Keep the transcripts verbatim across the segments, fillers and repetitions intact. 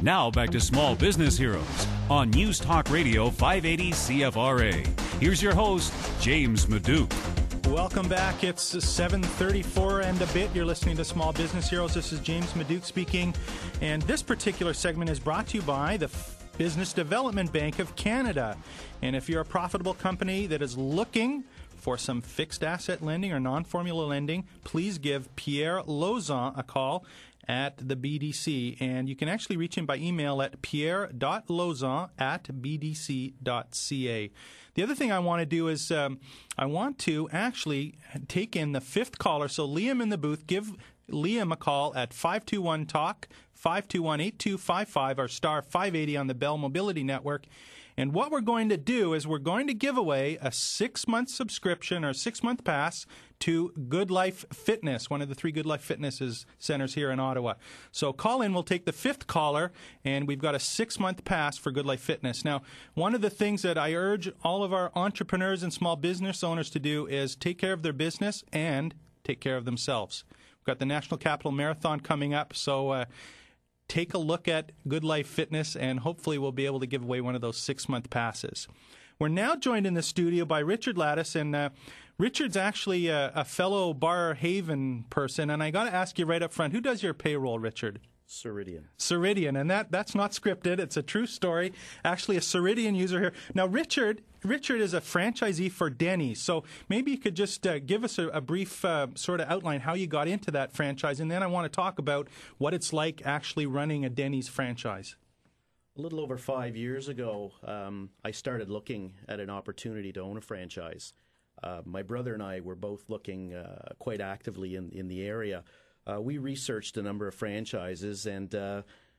Now back to Small Business Heroes on News Talk Radio five eighty C F R A. Here's your host, James Maduke. Welcome back. It's seven thirty-four and a bit. You're listening to Small Business Heroes. This is James Maduke speaking. And this particular segment is brought to you by the Business Development Bank of Canada. And if you're a profitable company that is looking for some fixed asset lending or non-formula lending, please give Pierre Lauzon a call at the B D C. And you can actually reach him by email at pierre dot lauzon at b d c dot c a. The other thing I want to do is um, I want to actually take in the fifth caller. So Liam in the booth, give Liam a call at five two one talk, five two one, eight two five five, or star five eighty on the Bell Mobility Network. And what we're going to do is we're going to give away a six-month subscription or six-month pass to Good Life Fitness, one of the three Good Life Fitness centers here in Ottawa. So call in. We'll take the fifth caller, and we've got a six-month pass for Good Life Fitness. Now, one of the things that I urge all of our entrepreneurs and small business owners to do is take care of their business and take care of themselves. We've got the National Capital Marathon coming up, so uh, take a look at Good Life Fitness, and hopefully we'll be able to give away one of those six-month passes. We're now joined in the studio by Richard Lattis, and uh, Richard's actually a, a fellow Barrhaven person, and I got to ask you right up front, who does your payroll, Richard? Ceridian. Ceridian, and that, that's not scripted. It's a true story. Actually, a Ceridian user here. Now, Richard Richard is a franchisee for Denny's, so maybe you could just uh, give us a, a brief uh, sort of outline how you got into that franchise, and then I want to talk about what it's like actually running a Denny's franchise. A little over five years ago, um, I started looking at an opportunity to own a franchise. Uh, my brother and I were both looking uh, quite actively in, in the area. Uh, we researched a number of franchises, and uh,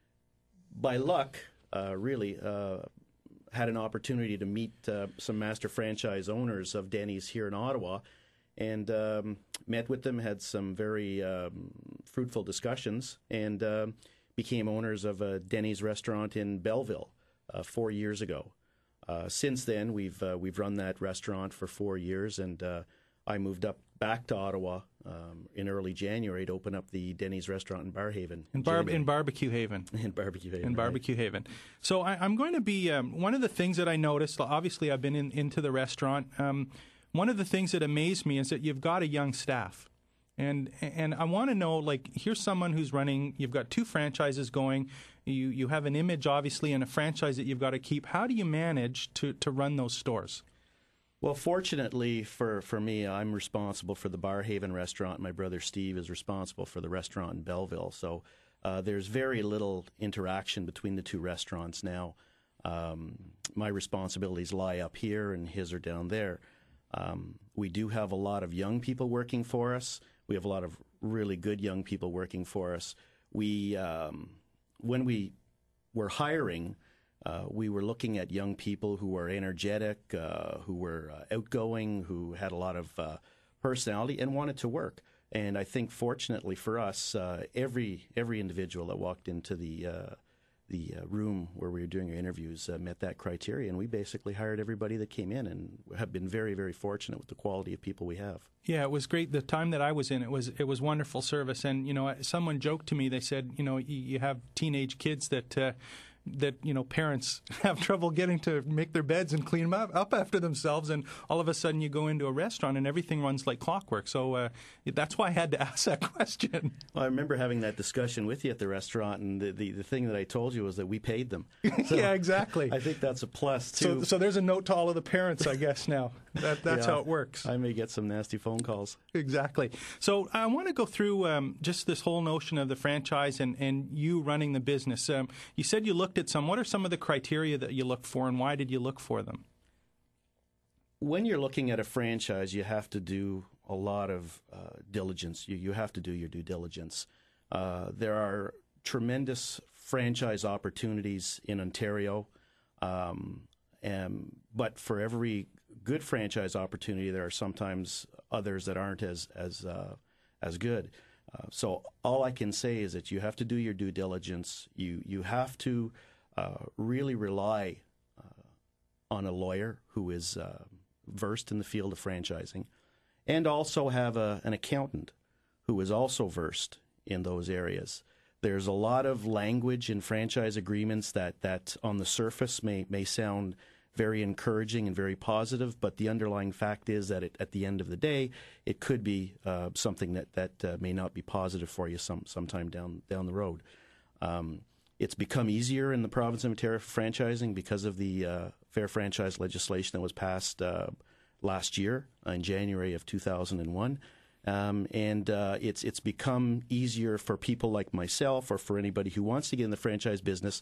by luck, uh, really, uh, had an opportunity to meet uh, some master franchise owners of Denny's here in Ottawa, and um, met with them, had some very um, fruitful discussions, and uh, became owners of a Denny's restaurant in Belleville uh, four years ago. Uh, since then, we've uh, we've run that restaurant for four years, and uh, I moved up back to Ottawa um, in early January to open up the Denny's restaurant in Barrhaven. In, Bar- in Barbecue Haven. In Barbecue Haven. In right. Barbecue Haven. So I, I'm going to be, um, one of the things that I noticed, obviously I've been in, into the restaurant, um, one of the things that amazed me is that you've got a young staff. And and I want to know, like, here's someone who's running, you've got two franchises going, you, you have an image, obviously, and a franchise that you've got to keep. How do you manage to, to run those stores? Well, fortunately for, for me, I'm responsible for the Barrhaven restaurant. My brother Steve is responsible for the restaurant in Belleville. So uh, there's very little interaction between the two restaurants now. Um, my responsibilities lie up here, and his are down there. Um, we do have a lot of young people working for us. We have a lot of really good young people working for us. We, um, when we were hiring, Uh, we were looking at young people who were energetic, uh, who were uh, outgoing, who had a lot of uh, personality and wanted to work. And I think, fortunately for us, uh, every every individual that walked into the uh, the uh, room where we were doing our interviews uh, met that criteria. And we basically hired everybody that came in, and have been very, very fortunate with the quality of people we have. Yeah, it was great. The time that I was in, it was it was wonderful service. And you know, someone joked to me. They said, you know, you, you have teenage kids that. Uh, that, you know, parents have trouble getting to make their beds and clean them up, up after themselves, and all of a sudden you go into a restaurant and everything runs like clockwork. So uh, that's why I had to ask that question. Well, I remember having that discussion with you at the restaurant, and the, the, the thing that I told you was that we paid them. So yeah, exactly. I think that's a plus, too. So, so there's a note to all of the parents, I guess, now. That, that's yeah, how it works. I may get some nasty phone calls. Exactly. So I want to go through um, just this whole notion of the franchise and, and you running the business. Um, you said you looked at some. What are some of the criteria that you look for, and why did you look for them? When you're looking at a franchise, you have to do a lot of uh, diligence. You, you have to do your due diligence. Uh, there are tremendous franchise opportunities in Ontario, um, and, but for every good franchise opportunity, there are sometimes others that aren't as as uh, as good. Uh, so all I can say is that you have to do your due diligence. You you have to uh, really rely uh, on a lawyer who is uh, versed in the field of franchising, and also have a, an accountant who is also versed in those areas. There's a lot of language in franchise agreements that, that on the surface may, may sound very encouraging and very positive, but the underlying fact is that it, at the end of the day, it could be uh, something that, that uh, may not be positive for you some sometime down down the road. Um, it's become easier in the province of Ontario for franchising because of the uh, fair franchise legislation that was passed uh, last year in January of two thousand one. Um, and uh, it's it's become easier for people like myself or for anybody who wants to get in the franchise business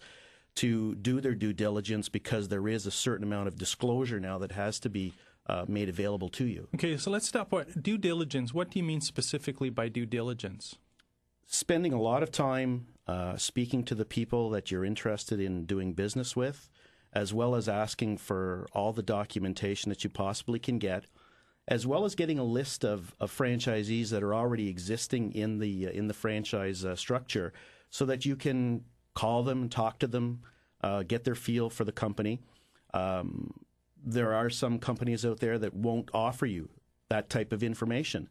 to do their due diligence, because there is a certain amount of disclosure now that has to be uh, made available to you. Okay, so let's stop. What due diligence? What do you mean specifically by due diligence? Spending a lot of time uh, speaking to the people that you're interested in doing business with, as well as asking for all the documentation that you possibly can get, as well as getting a list of, of franchisees that are already existing in the uh, in the franchise uh, structure, so that you can call them, talk to them, uh, get their feel for the company. Um, there are some companies out there that won't offer you that type of information.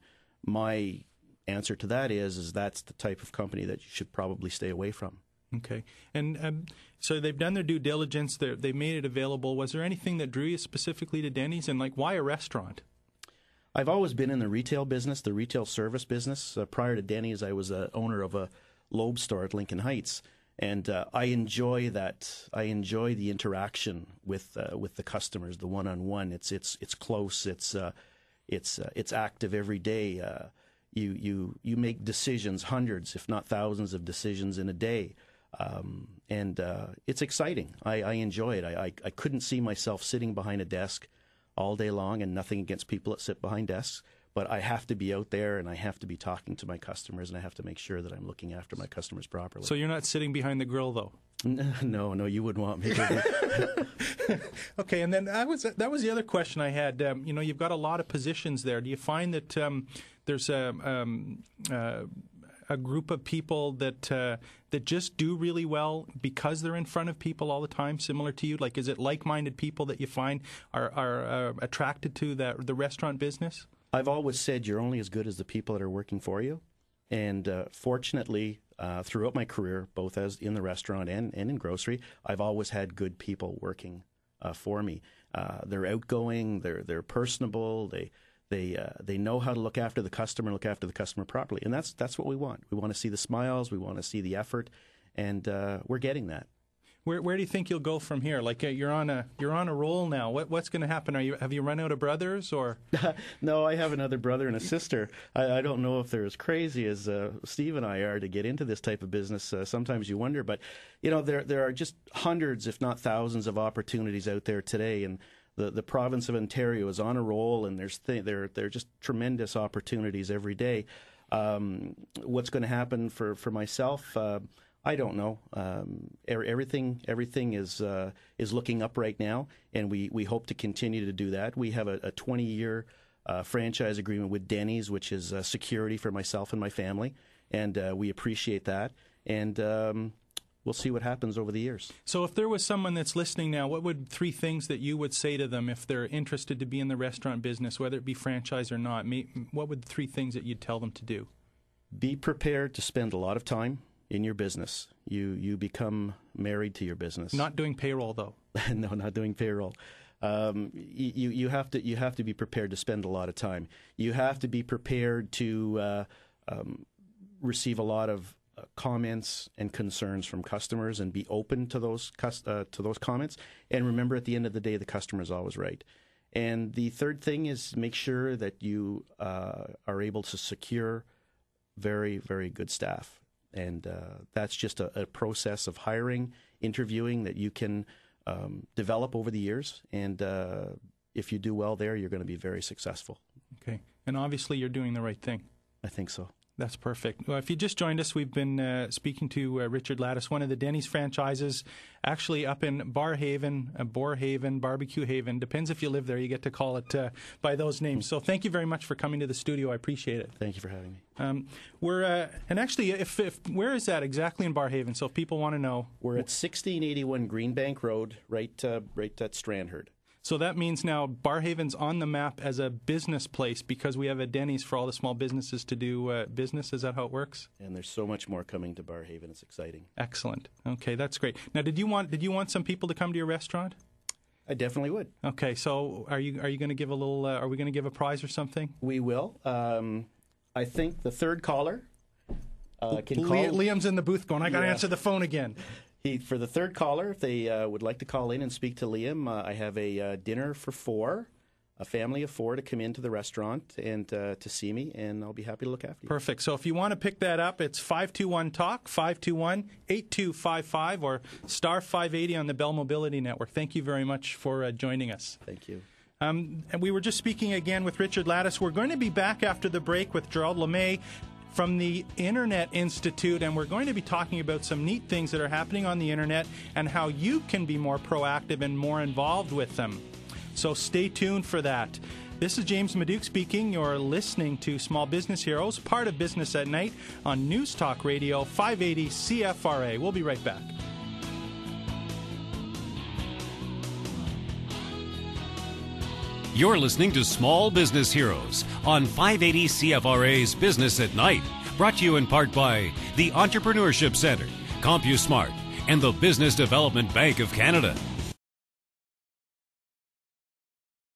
My answer to that is, is that's the type of company that you should probably stay away from. Okay. And um, so they've done their due diligence. They made it available. Was there anything that drew you specifically to Denny's? And, like, why a restaurant? I've always been in the retail business, the retail service business. Uh, prior to Denny's, I was a owner of a Loeb store at Lincoln Heights. And uh, I enjoy that. I enjoy the interaction with uh, with the customers, the one-on-one. It's it's it's close. It's uh, it's uh, it's active every day. Uh, you you you make decisions, hundreds, if not thousands, of decisions in a day, um, and uh, it's exciting. I, I enjoy it. I, I I couldn't see myself sitting behind a desk all day long, and nothing against people that sit behind desks. But I have to be out there, and I have to be talking to my customers, and I have to make sure that I'm looking after my customers properly. So you're not sitting behind the grill, though? No, no, you wouldn't want me to. Okay, and then I was, that was the other question I had. Um, you know, you've got a lot of positions there. Do you find that um, there's a, um, uh, a group of people that uh, that just do really well because they're in front of people all the time, similar to you? Like, is it like-minded people that you find are, are uh, attracted to that, the restaurant business? I've always said you're only as good as the people that are working for you. And uh, fortunately, uh, throughout my career, both as in the restaurant and, and in grocery, I've always had good people working uh, for me. Uh, they're outgoing, they're they're personable, they they uh, they know how to look after the customer, look after the customer properly. And that's that's what we want. We want to see the smiles, we want to see the effort, and uh, we're getting that. Where where do you think you'll go from here? Like uh, you're on a you're on a roll now. What what's going to happen? Are you have you run out of brothers or? No, I have another brother and a sister. I, I don't know if they're as crazy as uh, Steve and I are to get into this type of business. Uh, sometimes you wonder, but you know there there are just hundreds, if not thousands, of opportunities out there today, and the, the province of Ontario is on a roll, and there's th- there there are just tremendous opportunities every day. Um, what's going to happen for for myself? Uh, I don't know. Um, everything everything is uh, is looking up right now, and we, we hope to continue to do that. We have a twenty-year uh, franchise agreement with Denny's, which is uh, security for myself and my family, and uh, we appreciate that. And um, we'll see what happens over the years. So if there was someone that's listening now, what would three things that you would say to them if they're interested to be in the restaurant business, whether it be franchise or not? What would the three things that you'd tell them to do? Be prepared to spend a lot of time in your business. You you become married to your business. Not doing payroll, though. No, not doing payroll. Um, you you have to you have to be prepared to spend a lot of time. You have to be prepared to uh, um, receive a lot of uh, comments and concerns from customers, and be open to those cus- uh, to those comments. And remember, at the end of the day, the customer is always right. And the third thing is make sure that you uh, are able to secure very very good staff. And uh, that's just a, a process of hiring, interviewing that you can um, develop over the years. And uh, if you do well there, you're going to be very successful. Okay. And obviously you're doing the right thing. I think so. That's perfect. Well, if you just joined us, we've been uh, speaking to uh, Richard Lattis, one of the Denny's franchises, actually up in Barrhaven, uh, Borehaven, Barbecue Haven. Depends if you live there. You get to call it uh, by those names. So thank you very much for coming to the studio. I appreciate it. Thank you for having me. Um, we're uh, and actually, if, if where is that exactly in Barrhaven? So if people want to know, we're at sixteen eighty-one Greenbank Road, right, uh, right at Strandherd. So that means now Barrhaven's on the map as a business place because we have a Denny's for all the small businesses to do uh, business. Is that how it works? And there's so much more coming to Barrhaven. It's exciting. Excellent. Okay, that's great. Now, did you want did you want some people to come to your restaurant? I definitely would. Okay, so are you are you going to give a little? Uh, are we going to give a prize or something? We will. Um, I think the third caller uh, can call. Liam's in the booth going, I got to Yeah. answer the phone again. He, for the third caller, if they uh, would like to call in and speak to Liam, uh, I have a uh, dinner for four, a family of four to come into the restaurant and uh, to see me, and I'll be happy to look after you. Perfect. So if you want to pick that up, it's five two one talk, five two one, eight two five five, or star five eighty on the Bell Mobility Network. Thank you very much for uh, joining us. Thank you. Um, and we were just speaking again with Richard Lattis. We're going to be back after the break with Gerald LeMay from the Internet Institute, and we're going to be talking about some neat things that are happening on the Internet and how you can be more proactive and more involved with them. So stay tuned for that. This is James Maduke speaking. You're listening to Small Business Heroes, part of Business at Night on News Talk Radio five eighty C F R A. We'll be right back. You're listening to Small Business Heroes on five eighty C F R A's Business at Night, brought to you in part by the Entrepreneurship Centre, CompuSmart, and the Business Development Bank of Canada.